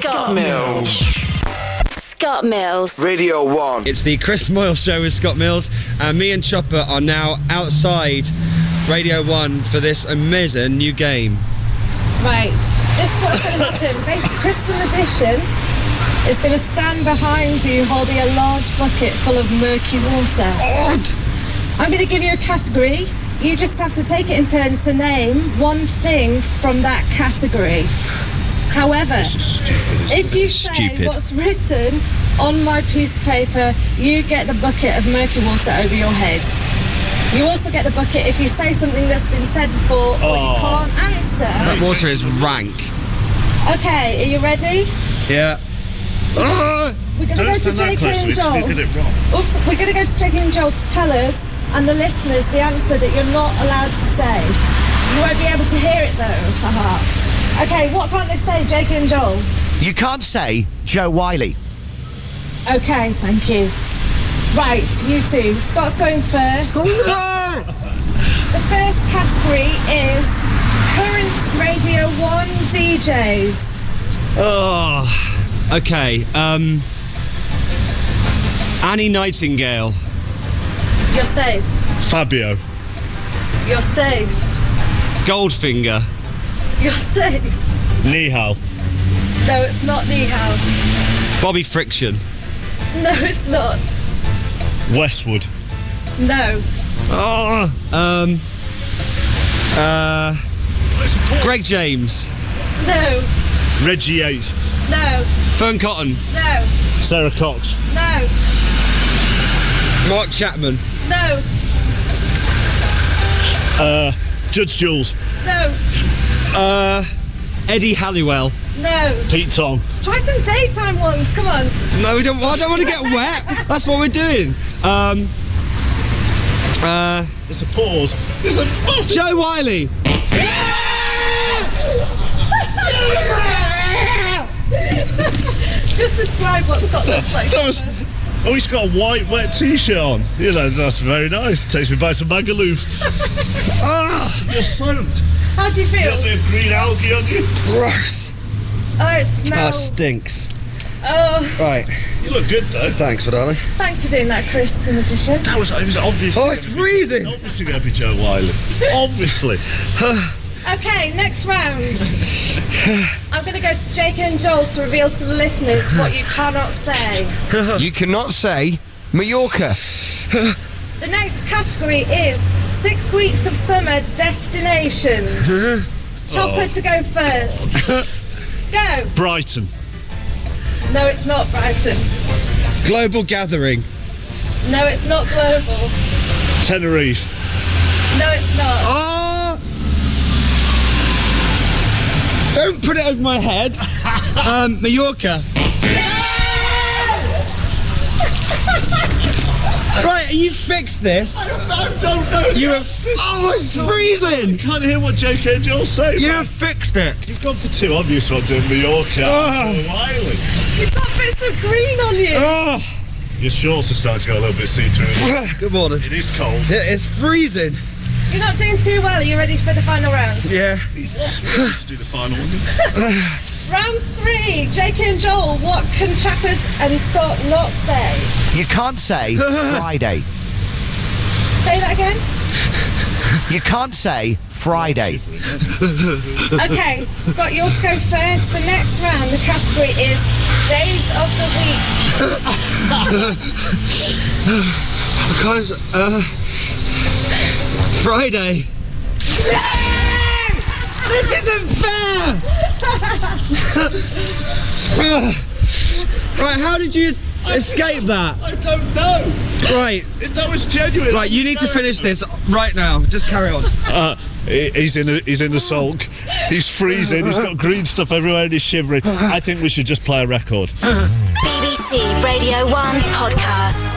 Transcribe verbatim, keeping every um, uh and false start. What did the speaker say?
Scott Mills. Scott Mills. Radio one. It's the Chris Moyle Show with Scott Mills, and me and Chopper are now outside Radio one for this amazing new game. Right, this is what's going to happen. Baby Chris the Magician is going to stand behind you holding a large bucket full of murky water. Odd. I'm going to give you a category. You just have to take it in turns to name one thing from that category. However, This is stupid. if you This is say stupid. what's written on my piece of paper, you get the bucket of murky water over your head. You also get the bucket if you say something that's been said before or you can't answer. That water is rank. Okay, are you ready? Yeah. Ah! We're going to go to Jake and Joel. Oops, we're going to go to Jake and Joel to tell us and the listeners the answer that you're not allowed to say. You won't be able to hear it though. Haha. Okay, what can't they say, Jake and Joel? You can't say Joe Wiley. Okay, thank you. Right, you two. Scott's going first. The first category is current Radio one D Js. Oh, okay. Um, Annie Nightingale. You're safe. Fabio. You're safe. Goldfinger. You're safe. Nihal. No, it's not Nihal. Bobby Friction. No, it's not. Westwood. No. Oh, um, uh, Greg James. No. Reggie Yates. No. Fern Cotton. No. Sarah Cox. No. Mark Chapman. No. Uh, Judge Jules. No. Uh, Eddie Halliwell. No. Pete Tong. Try some daytime ones. Come on. No, we don't. I don't want to get wet. That's what we're doing. Um, uh, It's a pause. It's a massive... Joe Wiley. Just describe what Scott looks like. That was... Oh, he's got a white, wet T-shirt on. You know, that's very nice. Takes me back to Magaluf. Ah, you're soaked. How do you feel? A little bit of green algae on you. Gross. Oh, it Oh, smells. stinks. Oh, Right. You look good, though. Thanks for darling. thanks for doing that, Chris the Magician. That was, it was obvious. Oh, it's freezing. Obviously going to be Joe Wiley. Obviously. Okay, next round. I'm going to go to Jake and Joel to reveal to the listeners what you cannot say. You cannot say Mallorca. The next category is six weeks of summer destinations. Chopper to go first. Go. Brighton. No, it's not Brighton. Global gathering. No, it's not global. Tenerife. No, it's not. Oh! Don't put it over my head. um, Mallorca. Right, you fixed this. I don't know. You have. Oh, it's freezing. You can't hear what J K and Joel say. You man. have fixed it. You've gone for two obvious ones in Mallorca. Oh. Joe Wiley. You've got bits of green on you. Oh, Your shorts are starting to go a little bit see-through. good morning. It is cold. It is freezing. You're not doing too well. Are you ready for the final round? Yeah. He's lost. We're going to do the final one. Round three. Jake and Joel, what can Chappers and Scott not say? You can't say Friday. Say that again. You can't say Friday. Okay, Scott, you're to go first. The next round, the category is days of the week. Because, uh, Friday. This isn't fair! Right, how did you escape that? I don't know. Right, It, that was genuine. right, you need to finish this right now. Just carry on. Uh, he- he's in a, he's in a sulk. He's freezing. He's got green stuff everywhere and he's shivering. I think we should just play a record. B B C Radio one podcast.